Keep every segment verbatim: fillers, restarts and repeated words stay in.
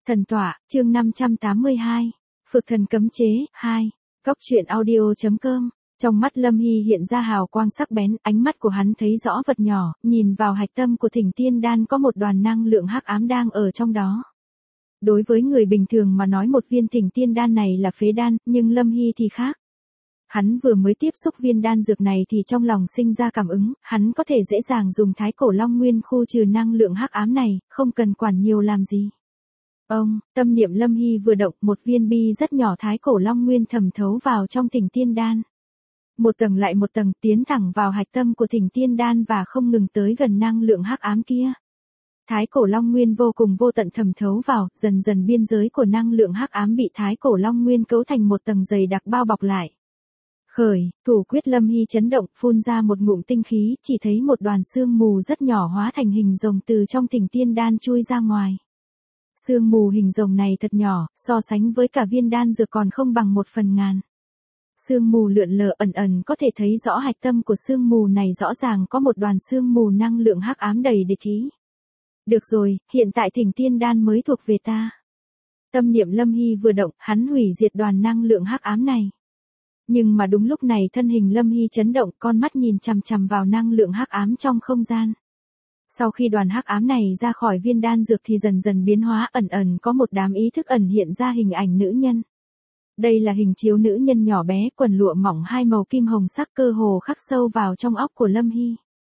Thần tọa, chương năm trăm tám mươi hai. Phược thần cấm chế, hai. Góc truyện audio.com. Trong mắt Lâm Hy hiện ra hào quang sắc bén, ánh mắt của hắn thấy rõ vật nhỏ, nhìn vào hạch tâm của Thỉnh Tiên Đan có một đoàn năng lượng hắc ám đang ở trong đó. Đối với người bình thường mà nói một viên Thỉnh Tiên Đan này là phế đan, nhưng Lâm Hy thì khác. Hắn vừa mới tiếp xúc viên đan dược này thì trong lòng sinh ra cảm ứng, hắn có thể dễ dàng dùng Thái Cổ Long Nguyên khu trừ năng lượng hắc ám này, không cần quản nhiều làm gì. Ông, tâm niệm Lâm Hy vừa động, một viên bi rất nhỏ Thái Cổ Long Nguyên thẩm thấu vào trong Thỉnh Tiên Đan. Một tầng lại một tầng tiến thẳng vào hạch tâm của Thỉnh Tiên Đan và không ngừng tới gần năng lượng hắc ám kia. Thái Cổ Long Nguyên vô cùng vô tận thẩm thấu vào, dần dần biên giới của năng lượng hắc ám bị Thái Cổ Long Nguyên cấu thành một tầng dày đặc bao bọc lại. Khởi, thủ quyết Lâm Hy chấn động, phun ra một ngụm tinh khí, chỉ thấy một đoàn sương mù rất nhỏ hóa thành hình rồng từ trong Thỉnh Tiên Đan chui ra ngoài. Sương mù hình rồng này thật nhỏ, so sánh với cả viên đan dược còn không bằng một phần ngàn. Sương mù lượn lờ ẩn ẩn có thể thấy rõ hạch tâm của sương mù này, rõ ràng có một đoàn sương mù năng lượng hắc ám đầy địch ý. Được rồi, hiện tại Thỉnh Tiên Đan mới thuộc về ta. Tâm niệm Lâm Hy vừa động, hắn hủy diệt đoàn năng lượng hắc ám này. Nhưng mà đúng lúc này thân hình Lâm Hy chấn động, con mắt nhìn chằm chằm vào năng lượng hắc ám trong không gian. Sau khi đoàn hắc ám này ra khỏi viên đan dược thì dần dần biến hóa, ẩn ẩn có một đám ý thức ẩn hiện ra hình ảnh nữ nhân. Đây là hình chiếu nữ nhân nhỏ bé, quần lụa mỏng hai màu kim hồng sắc cơ hồ khắc sâu vào trong óc của Lâm Hy.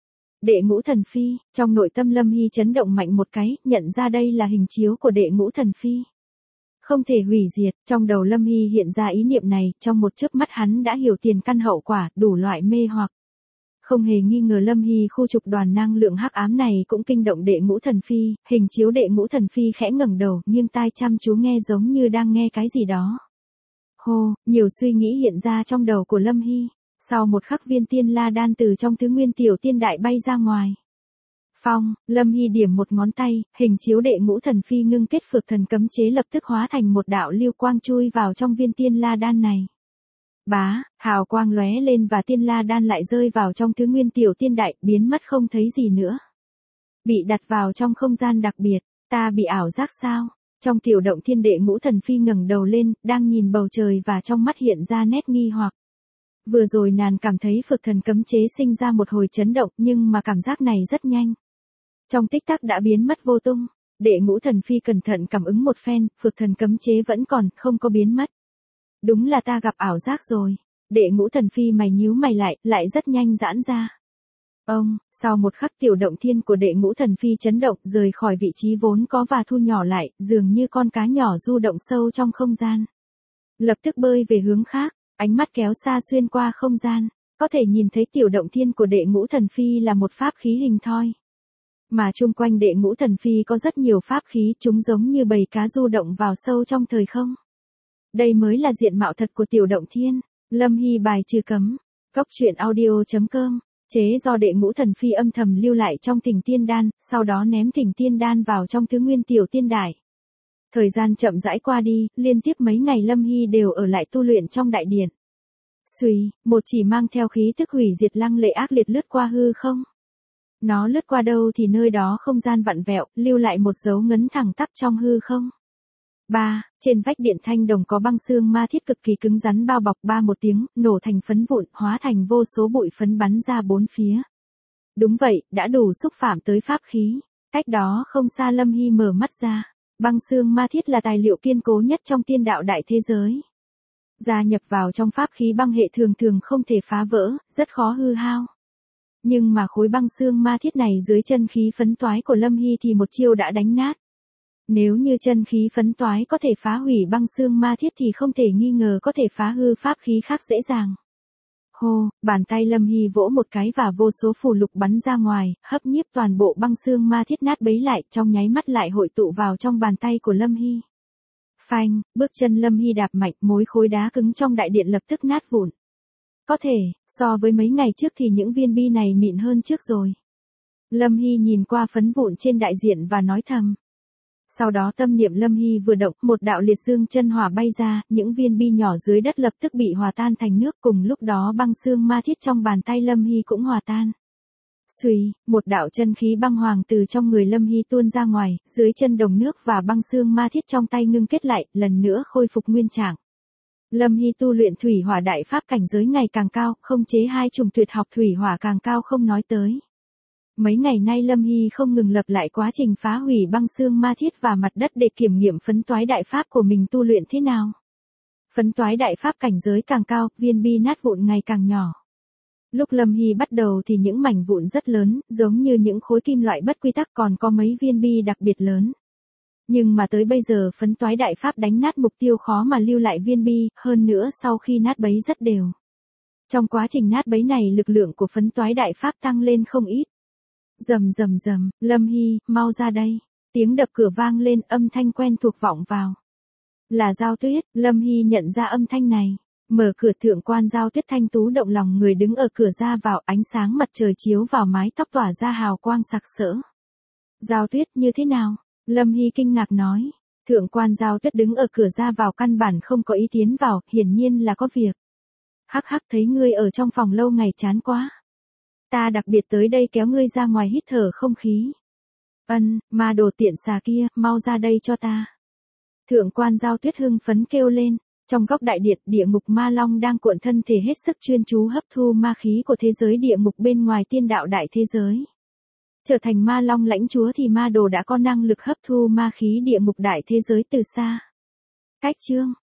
Đệ Ngũ Thần Phi, trong nội tâm Lâm Hy chấn động mạnh một cái, nhận ra đây là hình chiếu của Đệ Ngũ Thần Phi. Không thể hủy diệt, trong đầu Lâm Hy hiện ra ý niệm này, trong một chớp mắt hắn đã hiểu tiền căn hậu quả, đủ loại mê hoặc. Không hề nghi ngờ Lâm Hy khu trục đoàn năng lượng hắc ám này cũng kinh động Đệ Ngũ Thần Phi, hình chiếu Đệ Ngũ Thần Phi khẽ ngẩng đầu, nghiêng tai chăm chú nghe giống như đang nghe cái gì đó. Hô, nhiều suy nghĩ hiện ra trong đầu của Lâm Hy, sau một khắc viên tiên la đan từ trong thứ nguyên tiểu tiên đại bay ra ngoài. Phong, Lâm Hy điểm một ngón tay, hình chiếu Đệ Ngũ Thần Phi ngưng kết phược thần cấm chế lập tức hóa thành một đạo lưu quang chui vào trong viên tiên la đan này. Bá, hào quang lóe lên và tiên la đan lại rơi vào trong thứ nguyên tiểu tiên đại, biến mất không thấy gì nữa. Bị đặt vào trong không gian đặc biệt, ta bị ảo giác sao? Trong tiểu động thiên Đệ Ngũ Thần Phi ngẩng đầu lên, đang nhìn bầu trời và trong mắt hiện ra nét nghi hoặc. Vừa rồi nàng cảm thấy phược thần cấm chế sinh ra một hồi chấn động, nhưng mà cảm giác này rất nhanh. Trong tích tắc đã biến mất vô tung. Đệ Ngũ Thần Phi cẩn thận cảm ứng một phen, phược thần cấm chế vẫn còn, không có biến mất. Đúng là ta gặp ảo giác rồi. Đệ Ngũ Thần Phi mày nhíu mày lại, lại rất nhanh giãn ra. Ông, sau một khắc tiểu động thiên của Đệ Ngũ Thần Phi chấn động, rời khỏi vị trí vốn có và thu nhỏ lại, dường như con cá nhỏ du động sâu trong không gian. Lập tức bơi về hướng khác, ánh mắt kéo xa xuyên qua không gian, có thể nhìn thấy tiểu động thiên của Đệ Ngũ Thần Phi là một pháp khí hình thoi. Mà chung quanh Đệ Ngũ Thần Phi có rất nhiều pháp khí, chúng giống như bầy cá du động vào sâu trong thời không. Đây mới là diện mạo thật của tiểu động thiên. Lâm Hy bài trừ cấm. Góc truyện audio.com. Chế do Đệ Ngũ Thần Phi âm thầm lưu lại trong Thỉnh Tiên Đan, sau đó ném Thỉnh Tiên Đan vào trong thứ nguyên tiểu tiên đại. Thời gian chậm rãi qua đi, liên tiếp mấy ngày Lâm Hy đều ở lại tu luyện trong đại điện. Xuy, một chỉ mang theo khí tức hủy diệt lăng lệ ác liệt lướt qua hư không. Nó lướt qua đâu thì nơi đó không gian vặn vẹo, lưu lại một dấu ngấn thẳng tắp trong hư không. Ba, trên vách điện thanh đồng có băng xương ma thiết cực kỳ cứng rắn bao bọc, ba một tiếng, nổ thành phấn vụn, hóa thành vô số bụi phấn bắn ra bốn phía. Đúng vậy, đã đủ xúc phạm tới pháp khí. Cách đó không xa Lâm Hy mở mắt ra. Băng xương ma thiết là tài liệu kiên cố nhất trong tiên đạo đại thế giới. Gia nhập vào trong pháp khí băng hệ thường thường không thể phá vỡ, rất khó hư hao. Nhưng mà khối băng xương ma thiết này dưới chân khí phấn toái của Lâm Hy thì một chiêu đã đánh nát. Nếu như chân khí phấn toái có thể phá hủy băng xương ma thiết thì không thể nghi ngờ có thể phá hư pháp khí khác dễ dàng. Hô, bàn tay Lâm Hy vỗ một cái và vô số phù lục bắn ra ngoài, hấp nhiếp toàn bộ băng xương ma thiết nát bấy lại, trong nháy mắt lại hội tụ vào trong bàn tay của Lâm Hy. Phanh, bước chân Lâm Hy đạp mạnh, mối khối đá cứng trong đại điện lập tức nát vụn. Có thể, so với mấy ngày trước thì những viên bi này mịn hơn trước rồi. Lâm Hy nhìn qua phấn vụn trên đại diện và nói thầm. Sau đó tâm niệm Lâm Hy vừa động, một đạo liệt dương chân hỏa bay ra, những viên bi nhỏ dưới đất lập tức bị hòa tan thành nước, cùng lúc đó băng xương ma thiết trong bàn tay Lâm Hy cũng hòa tan. Xuy, một đạo chân khí băng hoàng từ trong người Lâm Hy tuôn ra ngoài, dưới chân đồng nước và băng xương ma thiết trong tay ngưng kết lại, lần nữa khôi phục nguyên trạng. Lâm Hy tu luyện thủy hỏa đại pháp cảnh giới ngày càng cao, không chế hai chủng tuyệt học thủy hỏa càng cao không nói tới. Mấy ngày nay Lâm Hy không ngừng lập lại quá trình phá hủy băng xương ma thiết và mặt đất để kiểm nghiệm phấn toái đại pháp của mình tu luyện thế nào. Phấn toái đại pháp cảnh giới càng cao, viên bi nát vụn ngày càng nhỏ. Lúc Lâm Hy bắt đầu thì những mảnh vụn rất lớn, giống như những khối kim loại bất quy tắc, còn có mấy viên bi đặc biệt lớn. Nhưng mà tới bây giờ phấn toái đại pháp đánh nát mục tiêu khó mà lưu lại viên bi, hơn nữa sau khi nát bấy rất đều. Trong quá trình nát bấy này lực lượng của phấn toái đại pháp tăng lên không ít. Rầm rầm rầm, Lâm Hy, mau ra đây. Tiếng đập cửa vang lên, âm thanh quen thuộc vọng vào. Là Giao Tuyết. Lâm Hy nhận ra âm thanh này. Mở cửa, thượng quan Giao Tuyết thanh tú động lòng người đứng ở cửa ra vào, ánh sáng mặt trời chiếu vào mái tóc tỏa ra hào quang sặc sỡ. Giao Tuyết, như thế nào? Lâm Hy kinh ngạc nói. Thượng quan Giao Tuyết đứng ở cửa ra vào căn bản không có ý tiến vào, hiển nhiên là có việc. Hắc hắc, thấy ngươi ở trong phòng lâu ngày chán quá. Ta đặc biệt tới đây kéo ngươi ra ngoài hít thở không khí. Ân, ma đồ tiện xà kia, mau ra đây cho ta. Thượng quan Giao Tuyết hưng phấn kêu lên. Trong góc đại điện, địa ngục ma long đang cuộn thân thể hết sức chuyên chú hấp thu ma khí của thế giới địa ngục bên ngoài tiên đạo đại thế giới. Trở thành ma long lãnh chúa thì ma đồ đã có năng lực hấp thu ma khí địa ngục đại thế giới từ xa. Cách chương